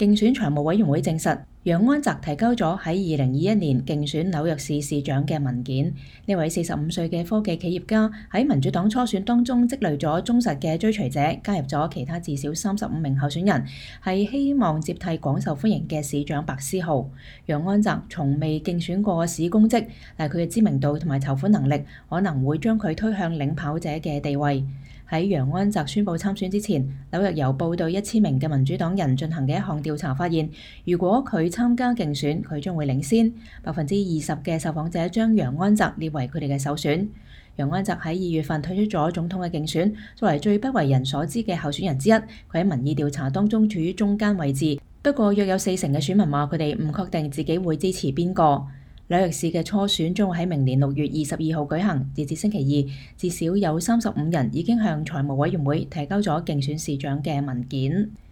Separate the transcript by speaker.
Speaker 1: 競選財務委員會證實，楊安澤提交咗喺2021年競選紐約市市長嘅文件。呢位45歲嘅科技企業家喺民主黨初選當中積累咗忠實嘅追隨者，加入咗其他至少35名候選人，係希望接替廣受歡迎嘅市長白思豪。楊安澤從未競選過市公職，但佢嘅知名度同埋籌款能力可能會將佢推向領跑者嘅地位。喺楊安澤宣布參選之前，紐約郵報對1000名嘅民主黨人進行嘅一項調查發現，如果佢參加競選，佢將會領先20%嘅受訪者將楊安澤列為佢哋嘅首選。楊安澤喺2月份退出咗總統嘅競選，作為最不為人所知嘅候選人之一，佢喺民意調查當中處於中間位置。不過約有40%嘅選民話佢哋唔確定自己會支持邊個。紐約市嘅初選將會喺明年6月22號舉行，截至星期二，至少有35人已經向財務委員會提交咗競選市長嘅文件。